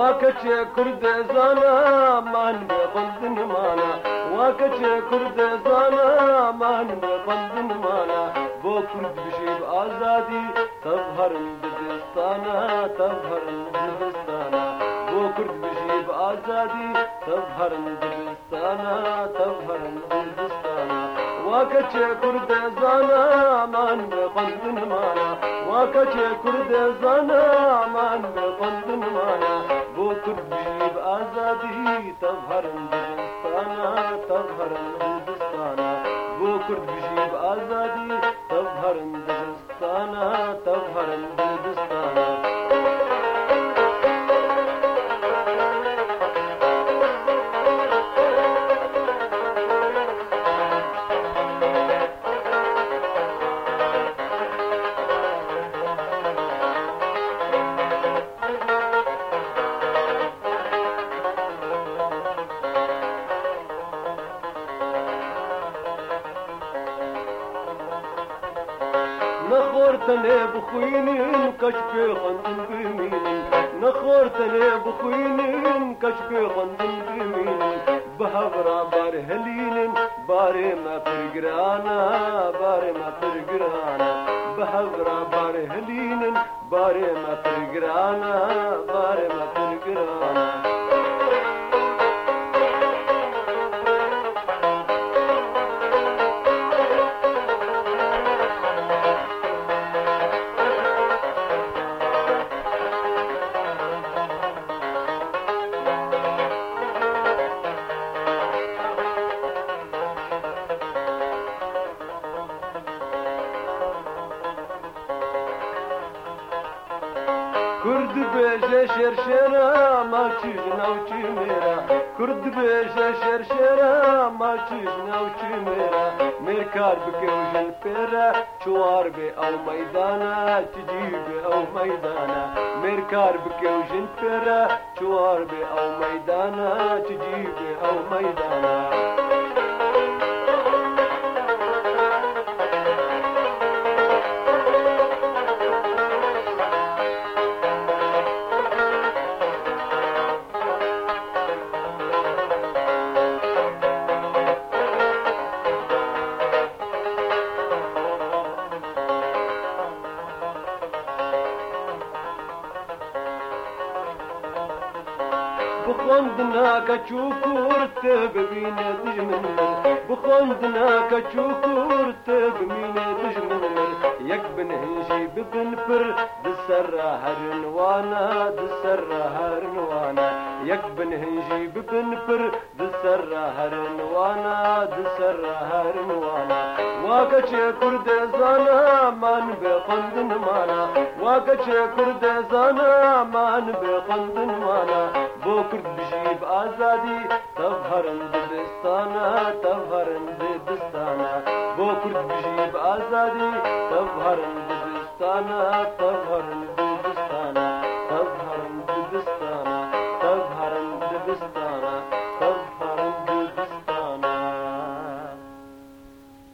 واکچ کرد زانا من بخندن مانا واکچ کرد زانا من بخندن مانا بو کرد بشیب آزادی تظهرن دستانا تظهرن دستانا بو کرد بشیب آزادی تظهرن دستانا تظهرن دستانا واکچ کرد زانا من بخندن مانا واکچ کرد زانا من بخندن مانا بو کرد بشیب آزادی تظهرن دستانا تظهرن دستانا بو کرد بشیب آزادی تظهرن دستانا تظهرن دستانا نخورتني بخوينين كشبي خندن بمينين نخورتني بخوينين كشبي خندن بمينين بهبرا بارهلينين باري ما فرقرانا باري ما فرقرانا بهبرا بارهلينين باري ما فرقرانا باري ما فرقرانا کرد بیشه شرشرا ما چیز نوچی میرا کرد بیشه شرشرا ما چیز نوچی میرا میرکار بکوشن پیرا چوار بی او میدانا چجی بی او میدانا میرکار بکوشن پیرا چوار بی او میدانا چجی بی او میدانا بخندنا كشوكور تبمين دجمن بخندنا كشوكور تبمين دجمن يكبن هنجي ببن فر دسرة هرنوانا دسرة هرنوانا يكبن هنجي ببن فر دسرة هرنوانا دسرة هرنوانا واكش كرد زانا من بخندن مانا واكش كرد زانا من بخندن مانا بو کرد بجيب آزادي تظهرن دستانا تظهرن دستانا بو کرد بجيب آزادي تظهرن دستانا تظهرن